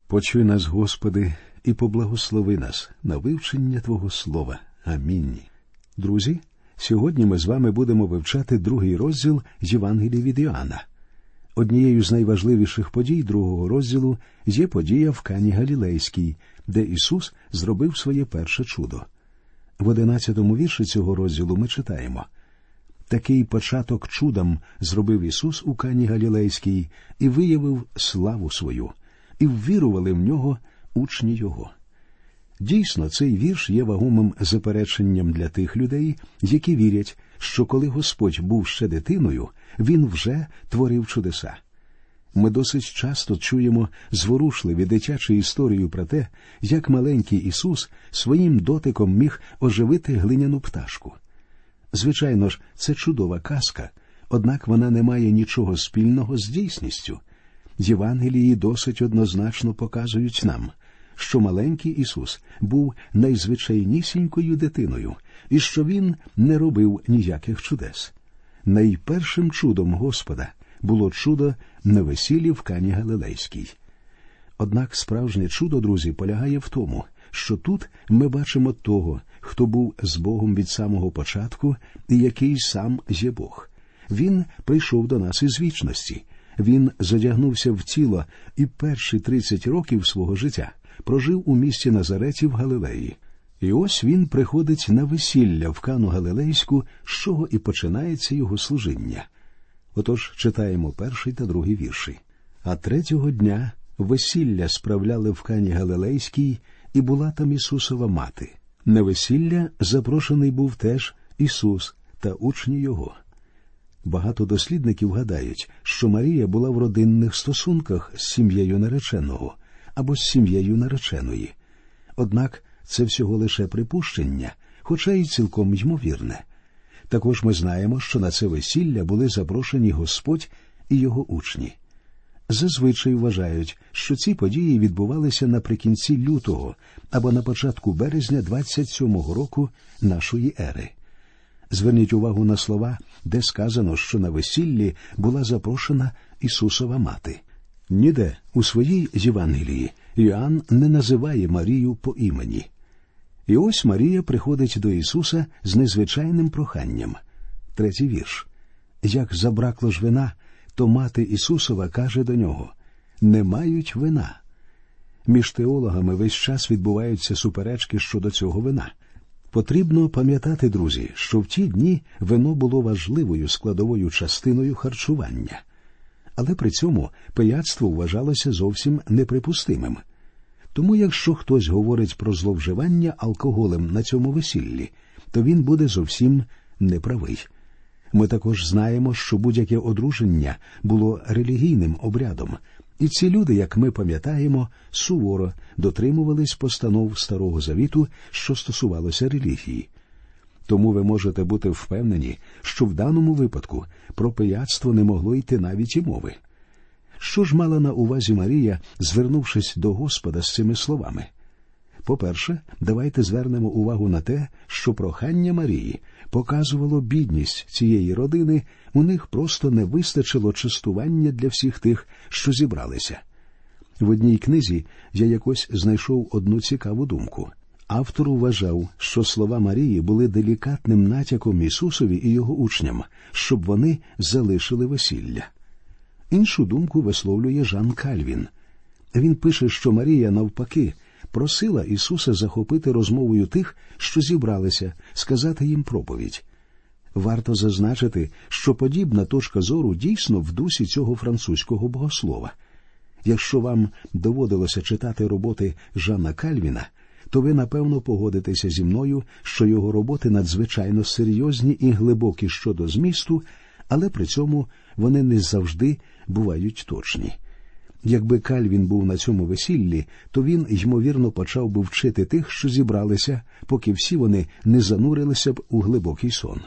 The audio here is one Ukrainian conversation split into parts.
Почуй нас, Господи, і поблагослови нас на вивчення Твого Слова. Амінь. Друзі, сьогодні ми з вами будемо вивчати 2 розділ Євангелія від Іоанна. Однією з найважливіших подій 2 розділу є подія в Кані Галілейській, де Ісус зробив своє перше чудо. В 11-му вірші цього розділу ми читаємо: «Такий початок чудом зробив Ісус у Кані Галілейській і виявив славу свою, і ввірували в нього учні його». Дійсно, цей вірш є вагомим запереченням для тих людей, які вірять, що коли Господь був ще дитиною, Він вже творив чудеса. Ми досить часто чуємо зворушливі дитячі історії про те, як маленький Ісус своїм дотиком міг оживити глиняну пташку. Звичайно ж, це чудова казка, однак вона не має нічого спільного з дійсністю. Євангелії досить однозначно показують нам, що маленький Ісус був найзвичайнісінькою дитиною і що Він не робив ніяких чудес. Найпершим чудом Господа було чудо на весіллі в Кані Галілейській. Однак справжнє чудо, друзі, полягає в тому, що тут ми бачимо того, хто був з Богом від самого початку і який сам є Бог. Він прийшов до нас із вічності. Він задягнувся в тіло і перші 30 років свого життя прожив у місті Назареті в Галилеї. І ось він приходить на весілля в Кану Галилейську, з чого і починається його служіння. Отож, читаємо 1 та 2 вірші. «А 3-го дня весілля справляли в Кані Галилейській, і була там Ісусова мати. На весілля запрошений був теж Ісус та учні його». Багато дослідників гадають, що Марія була в родинних стосунках з сім'єю нареченого або з сім'єю нареченої. Однак це всього лише припущення, хоча й цілком ймовірне. Також ми знаємо, що на це весілля були запрошені Господь і його учні. Зазвичай вважають, що ці події відбувалися наприкінці лютого або на початку березня 27-го року нашої ери. Зверніть увагу на слова, де сказано, що на весіллі була запрошена Ісусова мати. Ніде у своїй Євангелії Іоанн не називає Марію по імені. І ось Марія приходить до Ісуса з незвичайним проханням. 3-й вірш. «Як забракло ж вина, то мати Ісусова каже до нього: не мають вина». Між теологами весь час відбуваються суперечки щодо цього вина. Потрібно пам'ятати, друзі, що в ті дні вино було важливою складовою частиною харчування. Але при цьому пияцтво вважалося зовсім неприпустимим. Тому якщо хтось говорить про зловживання алкоголем на цьому весіллі, то він буде зовсім неправий. Ми також знаємо, що будь-яке одруження було релігійним обрядом, і ці люди, як ми пам'ятаємо, суворо дотримувались постанов Старого Завіту, що стосувалося релігії. Тому ви можете бути впевнені, що в даному випадку про пияцтво не могло йти навіть і мови. Що ж мала на увазі Марія, звернувшись до Господа з цими словами? По-перше, давайте звернемо увагу на те, що прохання Марії показувало бідність цієї родини, у них просто не вистачило частування для всіх тих, що зібралися. В одній книзі я якось знайшов одну цікаву думку. Автор вважав, що слова Марії були делікатним натяком Ісусові і його учням, щоб вони залишили весілля. Іншу думку висловлює Жан Кальвін. Він пише, що Марія, навпаки, просила Ісуса захопити розмовою тих, що зібралися, сказати їм проповідь. Варто зазначити, що подібна точка зору дійсно в дусі цього французького богослова. Якщо вам доводилося читати роботи Жана Кальвіна, то ви, напевно, погодитеся зі мною, що його роботи надзвичайно серйозні і глибокі щодо змісту, але при цьому вони не завжди бувають точні. Якби Кальвін був на цьому весіллі, то він, ймовірно, почав би вчити тих, що зібралися, поки всі вони не занурилися б у глибокий сон.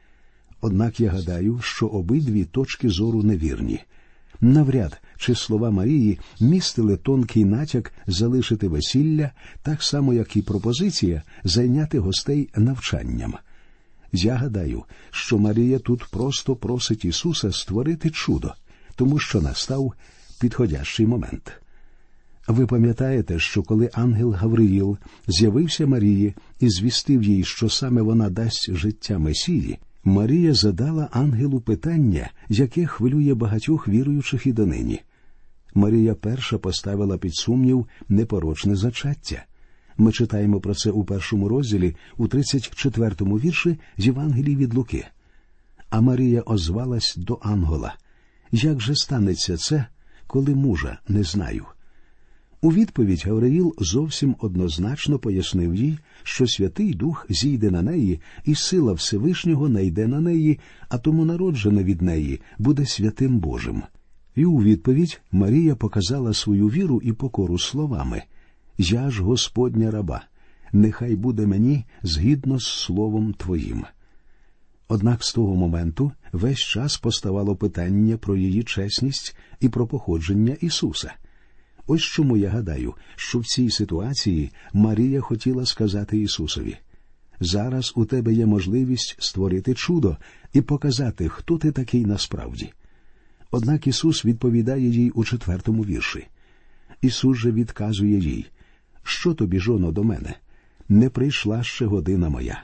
Однак я гадаю, що обидві точки зору невірні. Навряд, чи слова Марії містили тонкий натяк залишити весілля, так само, як і пропозиція зайняти гостей навчанням. Я гадаю, що Марія тут просто просить Ісуса створити чудо, тому що настав підходящий момент. Ви пам'ятаєте, що коли ангел Гавриїл з'явився Марії і звістив їй, що саме вона дасть життя Месії, Марія задала ангелу питання, яке хвилює багатьох віруючих і донині. Марія перша поставила під сумнів непорочне зачаття. Ми читаємо про це у 1 розділі, у 34 вірші з Євангелії від Луки. А Марія озвалась до ангела: «Як же станеться це, коли мужа не знаю?» У відповідь Гавриїл зовсім однозначно пояснив їй, що Святий Дух зійде на неї, і сила Всевишнього найде на неї, а тому народжене від неї буде святим Божим. І у відповідь Марія показала свою віру і покору словами: «Я ж Господня раба, нехай буде мені згідно з словом Твоїм». Однак з того моменту весь час поставало питання про її чесність і про походження Ісуса. Ось чому я гадаю, що в цій ситуації Марія хотіла сказати Ісусові: «Зараз у тебе є можливість створити чудо і показати, хто ти такий насправді». Однак Ісус відповідає їй у 4 вірші. Ісус же відказує їй: «Що тобі, жоно, до мене? Не прийшла ще година моя».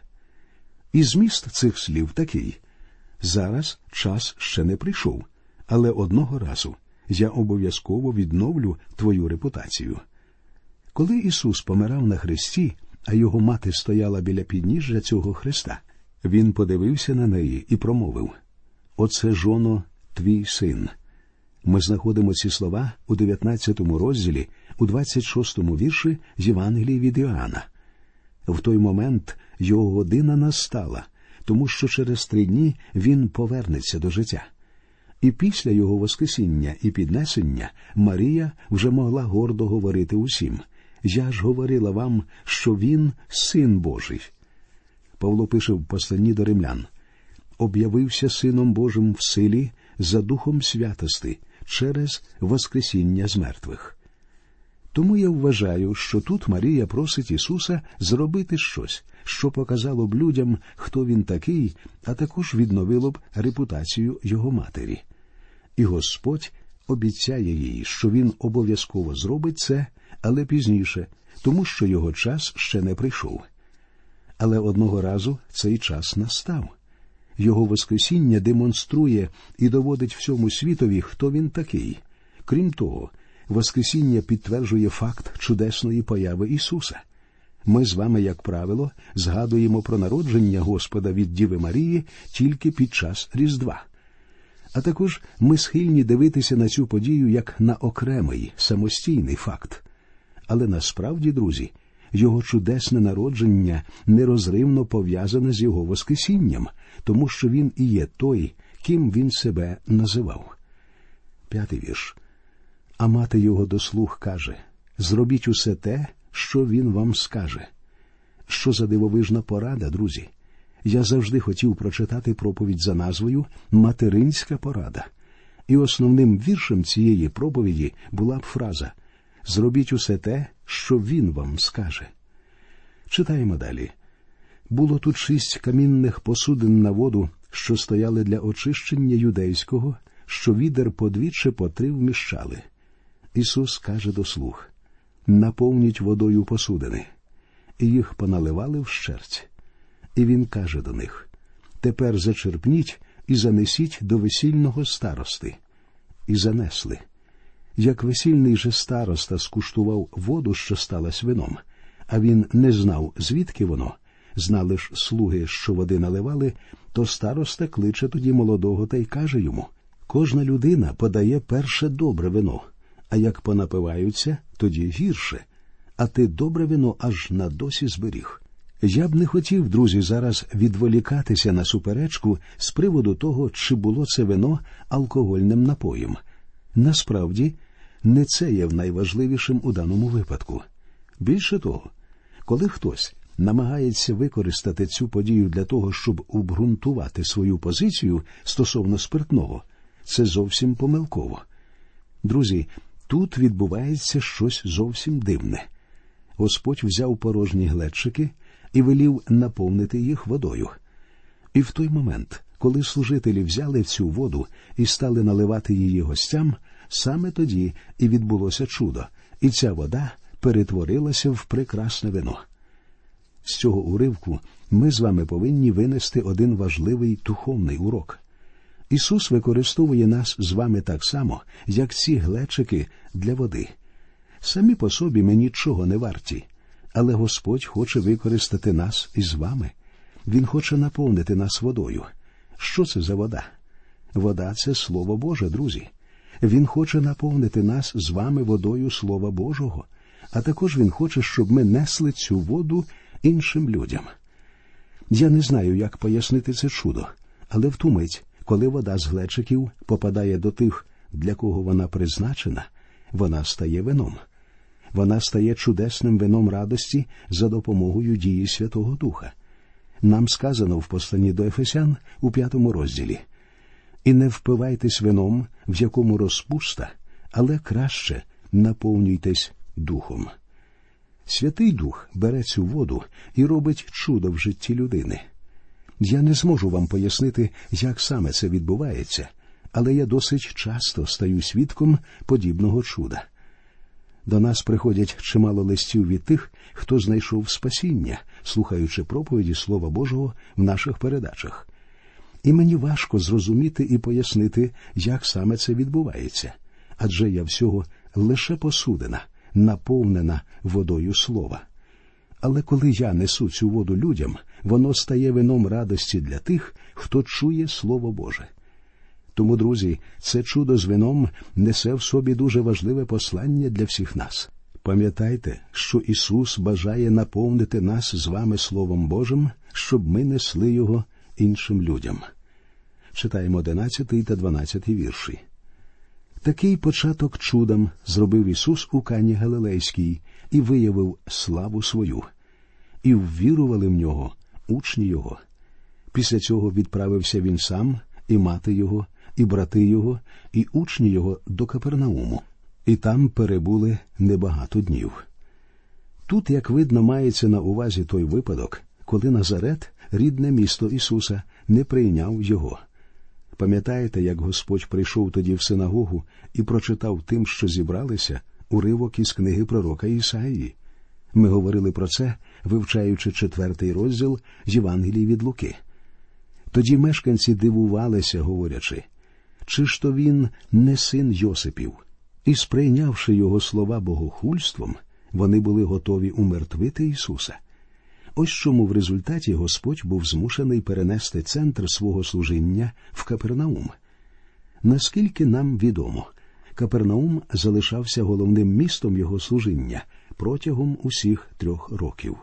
І зміст цих слів такий: «Зараз час ще не прийшов, але одного разу я обов'язково відновлю твою репутацію». Коли Ісус помирав на хресті, а його мати стояла біля підніжжя цього хреста, він подивився на неї і промовив: «Оце, жоно, твій син». Ми знаходимо ці слова у 19 розділі, у 26 вірші з Євангелії від Іоанна. В той момент його година настала, тому що через 3 дні він повернеться до життя. І після його воскресіння і піднесення Марія вже могла гордо говорити усім: «Я ж говорила вам, що він – Син Божий». Павло пише в посланні до римлян: «Об'явився Сином Божим в силі за Духом святости через воскресіння з мертвих». Тому я вважаю, що тут Марія просить Ісуса зробити щось, що показало б людям, хто він такий, а також відновило б репутацію його матері. І Господь обіцяє їй, що він обов'язково зробить це, але пізніше, тому що його час ще не прийшов. Але одного разу цей час настав. Його воскресіння демонструє і доводить всьому світові, хто він такий. Крім того, воскресіння підтверджує факт чудесної появи Ісуса. Ми з вами, як правило, згадуємо про народження Господа від Діви Марії тільки під час Різдва. А також ми схильні дивитися на цю подію як на окремий, самостійний факт. Але насправді, друзі, його чудесне народження нерозривно пов'язане з його воскресінням, тому що він і є той, ким він себе називав. 5 вірш. А мати його до слуг каже: «Зробіть усе те, що він вам скаже». Що за дивовижна порада, друзі! Я завжди хотів прочитати проповідь за назвою «Материнська порада». І основним віршем цієї проповіді була б фраза «Зробіть усе те, що він вам скаже». Читаємо далі. Було тут 6 камінних посудин на воду, що стояли для очищення юдейського, що відер по 2 чи по 3 вміщали. Ісус каже до слуг: «Наповніть водою посудини». І їх поналивали вщерть. І він каже до них: «Тепер зачерпніть і занесіть до весільного старости». І занесли. Як весільний же староста скуштував воду, що сталась вином, а він не знав, звідки воно, знали ж слуги, що води наливали, то староста кличе тоді молодого та й каже йому: «Кожна людина подає перше добре вино, а як понапиваються, тоді гірше, а ти добре вино аж на досі зберіг». Я б не хотів, друзі, зараз відволікатися на суперечку з приводу того, чи було це вино алкогольним напоєм. Насправді, не це є найважливішим у даному випадку. Більше того, коли хтось намагається використати цю подію для того, щоб обґрунтувати свою позицію стосовно спиртного, це зовсім помилково. Друзі, тут відбувається щось зовсім дивне. Господь взяв порожні глечики і велів наповнити їх водою. І в той момент, коли служителі взяли цю воду і стали наливати її гостям, саме тоді і відбулося чудо, і ця вода перетворилася в прекрасне вино. З цього уривку ми з вами повинні винести один важливий духовний урок. Ісус використовує нас з вами так само, як ці глечики для води. Самі по собі ми нічого не варті, але Господь хоче використати нас із вами. Він хоче наповнити нас водою. Що це за вода? Вода – це Слово Боже, друзі. Він хоче наповнити нас з вами водою Слова Божого, а також Він хоче, щоб ми несли цю воду іншим людям. Я не знаю, як пояснити це чудо, але в ту мить, коли вода з глечиків попадає до тих, для кого вона призначена, вона стає вином. Вона стає чудесним вином радості за допомогою дії Святого Духа. Нам сказано в посланні до Ефесян у 5 розділі: «І не впивайтесь вином, в якому розпуста, але краще наповнюйтесь Духом». Святий Дух бере цю воду і робить чудо в житті людини. Я не зможу вам пояснити, як саме це відбувається, але я досить часто стаю свідком подібного чуда. До нас приходять чимало листів від тих, хто знайшов спасіння, слухаючи проповіді Слова Божого в наших передачах. І мені важко зрозуміти і пояснити, як саме це відбувається, адже я всього лише посудина, наповнена водою Слова. Але коли я несу цю воду людям, воно стає вином радості для тих, хто чує Слово Боже. Тому, друзі, це чудо з вином несе в собі дуже важливе послання для всіх нас. Пам'ятайте, що Ісус бажає наповнити нас з вами Словом Божим, щоб ми несли його іншим людям. Читаємо 11 та 12 вірші. Такий початок чудом зробив Ісус у Кані Галилейській і виявив славу свою. І ввірували в Нього учні Його. Після цього відправився Він сам, і мати Його, і брати Його, і учні Його до Капернауму. І там перебули небагато днів. Тут, як видно, мається на увазі той випадок, коли Назарет, рідне місто Ісуса, не прийняв Його. Пам'ятаєте, як Господь прийшов тоді в синагогу і прочитав тим, що зібралися, уривок із книги пророка Ісаїї? Ми говорили про це, вивчаючи 4 розділ Євангелії від Луки. Тоді мешканці дивувалися, говорячи: «Чи ж то він не син Йосипів?» І, сприйнявши його слова богохульством, вони були готові умертвити Ісуса. Ось чому в результаті Господь був змушений перенести центр свого служіння в Капернаум. Наскільки нам відомо, Капернаум залишався головним містом його служіння протягом усіх 3 років.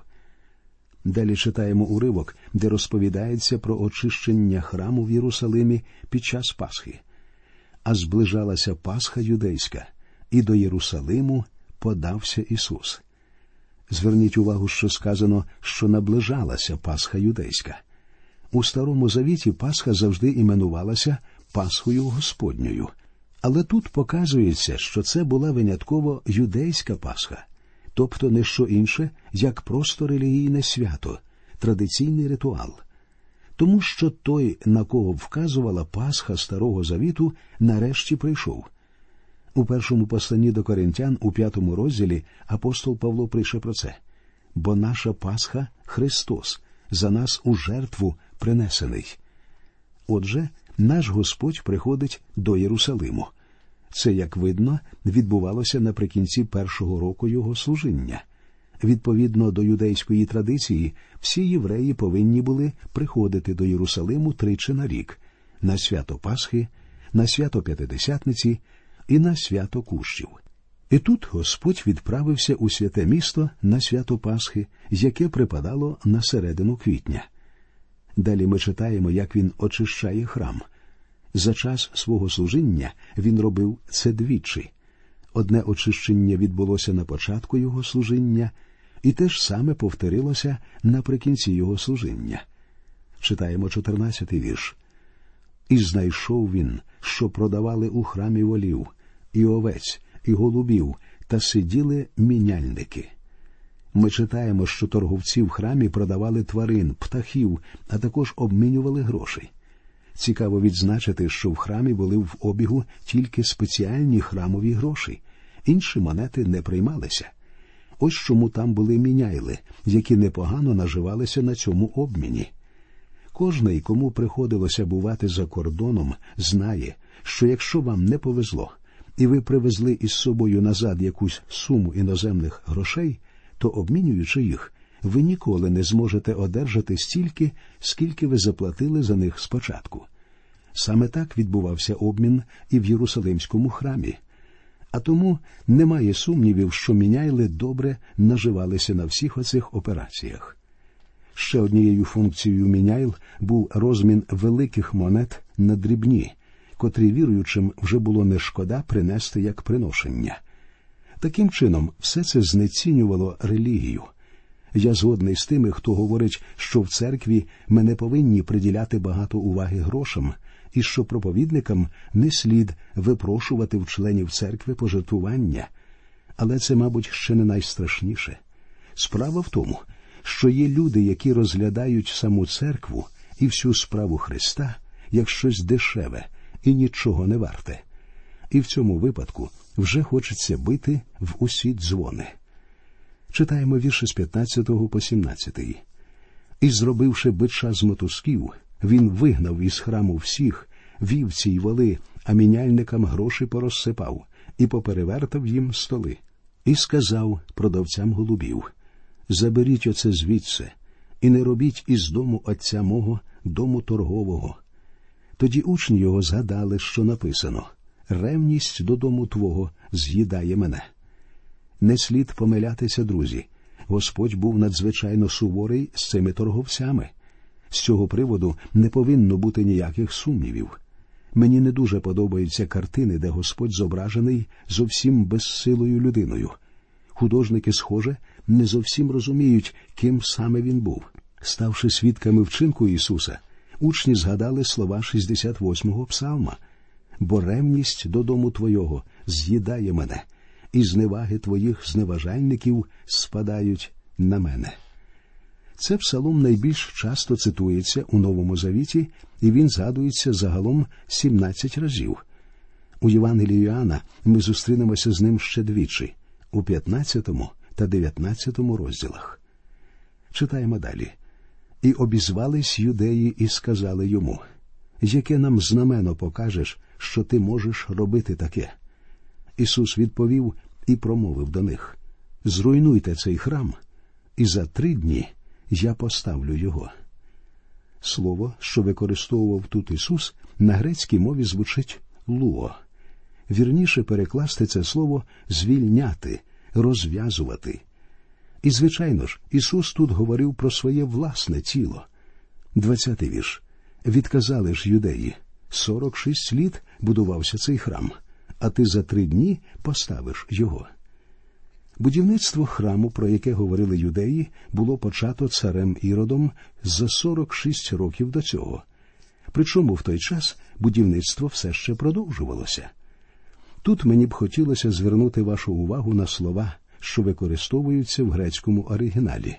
Далі читаємо уривок, де розповідається про очищення храму в Єрусалимі під час Пасхи. А зближалася Пасха юдейська, і до Єрусалиму подався Ісус. Зверніть увагу, що сказано, що наближалася Пасха юдейська. У Старому Завіті Пасха завжди іменувалася Пасхою Господньою. Але тут показується, що це була винятково юдейська Пасха, тобто не що інше, як просто релігійне свято, традиційний ритуал. Тому що той, на кого вказувала Пасха Старого Завіту, нарешті прийшов. У першому посланні до Коринтян у 5 розділі апостол Павло пише про це: «Бо наша Пасха – Христос, за нас у жертву принесений». Отже, наш Господь приходить до Єрусалиму. Це, як видно, відбувалося наприкінці 1-го року його служіння. Відповідно до юдейської традиції, всі євреї повинні були приходити до Єрусалиму 3 на рік – на свято Пасхи, на свято П'ятидесятниці і на свято Кущів. І тут Господь відправився у святе місто на свято Пасхи, яке припадало на середину квітня. Далі ми читаємо, як він очищає храм. За час свого служіння він робив це двічі. Одне очищення відбулося на початку його служіння, і те ж саме повторилося наприкінці його служіння. Читаємо 14-й вірш. «І знайшов він, що продавали у храмі волів, і овець, і голубів, та сиділи міняльники». Ми читаємо, що торговці в храмі продавали тварин, птахів, а також обмінювали гроші. Цікаво відзначити, що в храмі були в обігу тільки спеціальні храмові гроші, інші монети не приймалися. Ось чому там були міняйли, які непогано наживалися на цьому обміні. Кожний, кому приходилося бувати за кордоном, знає, що якщо вам не повезло, і ви привезли із собою назад якусь суму іноземних грошей, то, обмінюючи їх, ви ніколи не зможете одержати стільки, скільки ви заплатили за них спочатку. Саме так відбувався обмін і в Єрусалимському храмі. А тому немає сумнівів, що міняйли добре наживалися на всіх оцих операціях. Ще однією функцією міняйл був розмін великих монет на дрібні, котрі віруючим вже було не шкода принести як приношення. Таким чином, все це знецінювало релігію. Я згодний з тими, хто говорить, що в церкві ми не повинні приділяти багато уваги грошам, і що проповідникам не слід випрошувати в членів церкви пожертвування. Але це, мабуть, ще не найстрашніше. Справа в тому, що є люди, які розглядають саму церкву і всю справу Христа як щось дешеве і нічого не варте. І в цьому випадку вже хочеться бити в усі дзвони. Читаємо вірші з 15 по 17. «І, зробивши бича з мотузків, він вигнав із храму всіх, вівці й воли, а міняльникам гроші порозсипав, і поперевертав їм столи. І сказав продавцям голубів: заберіть оце звідси, і не робіть із дому отця мого дому торгового. Тоді учні його згадали, що написано: ревність до дому твого з'їдає мене. Не слід помилятися, друзі. Господь був надзвичайно суворий з цими торговцями. З цього приводу не повинно бути ніяких сумнівів. Мені не дуже подобаються картини, де Господь зображений зовсім безсилою людиною. Художники, схоже, не зовсім розуміють, ким саме він був. Ставши свідками вчинку Ісуса, учні згадали слова 68-го псалма: «Бо ревність до дому твого з'їдає мене, і зневаги твоїх зневажальників спадають на мене». Це псалом найбільш часто цитується у Новому Завіті, і він згадується загалом 17 разів. У Євангелії Іоанна ми зустрінемося з ним ще двічі – у 15 та 19 розділах. Читаємо далі. «І обізвались юдеї і сказали йому: яке нам знамено покажеш, що ти можеш робити таке?» Ісус відповів і промовив до них: «Зруйнуйте цей храм, і за 3 дні я поставлю його». Слово, що використовував тут Ісус, на грецькій мові звучить «луо». Вірніше перекласти це слово «звільняти», «розв'язувати». І, звичайно ж, Ісус тут говорив про своє власне тіло. 20-й вірш. «Відказали ж юдеї: 46 літ будувався цей храм, а ти за 3 дні поставиш його». Будівництво храму, про яке говорили юдеї, було почато царем Іродом за 46 років до цього. Причому в той час будівництво все ще продовжувалося. Тут мені б хотілося звернути вашу увагу на слова, що використовуються в грецькому оригіналі.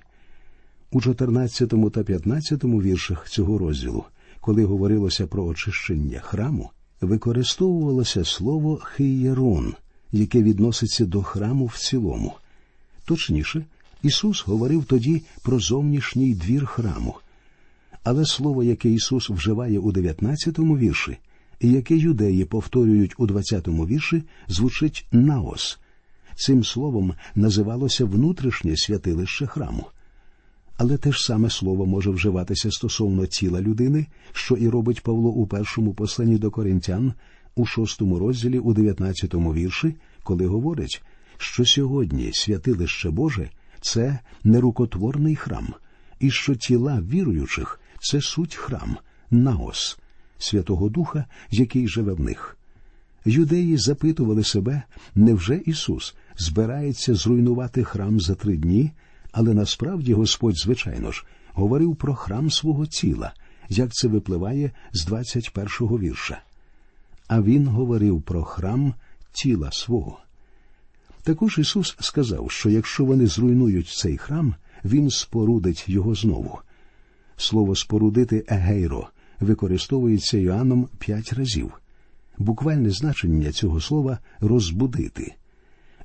У 14 та 15 віршах цього розділу, коли говорилося про очищення храму, використовувалося слово «хієрон», яке відноситься до храму в цілому. Точніше, Ісус говорив тоді про зовнішній двір храму. Але слово, яке Ісус вживає у 19 вірші, і яке юдеї повторюють у 20 вірші, звучить «наос». Цим словом називалося внутрішнє святилище храму. Але те ж саме слово може вживатися стосовно тіла людини, що і робить Павло у першому посланні до Коринтян, у 6 розділі, у 19 вірші, коли говорить, що сьогодні святилище Боже – це нерукотворний храм, і що тіла віруючих – це суть храм, наос, Святого Духа, який живе в них. Юдеї запитували себе, невже Ісус збирається зруйнувати храм за 3 дні, але насправді Господь, звичайно ж, говорив про храм свого тіла, як це випливає з 21 вірша. А Він говорив про храм тіла свого. Також Ісус сказав, що якщо вони зруйнують цей храм, Він спорудить його знову. Слово «спорудити» «егейро» використовується Іоанном 5 разів. Буквальне значення цього слова – «розбудити».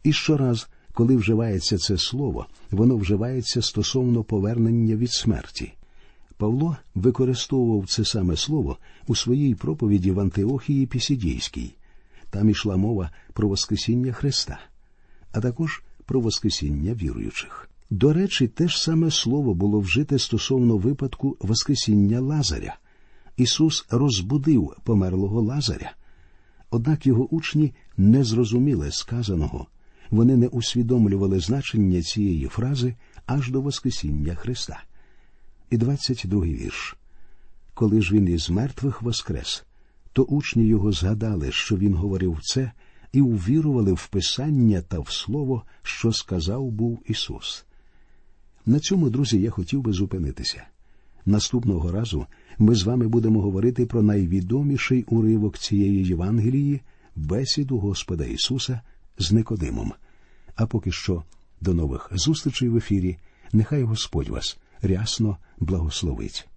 І щораз, коли вживається це слово, воно вживається стосовно повернення від смерті. Павло використовував це саме слово у своїй проповіді в Антиохії Пісідійській. Там ішла мова про воскресіння Христа, а також про воскресіння віруючих. До речі, те ж саме слово було вжите стосовно випадку воскресіння Лазаря. Ісус розбудив померлого Лазаря. Однак його учні не зрозуміли сказаного. Вони не усвідомлювали значення цієї фрази аж до воскресіння Христа. І 22-й вірш. Коли ж він із мертвих воскрес, то учні його згадали, що він говорив це, і увірували в Писання та в слово, що сказав був Ісус. На цьому, друзі, я хотів би зупинитися. Наступного разу ми з вами будемо говорити про найвідоміший уривок цієї Євангелії – бесіду Господа Ісуса з Никодимом. А поки що, до нових зустрічей в ефірі. Нехай Господь вас рясно благословить.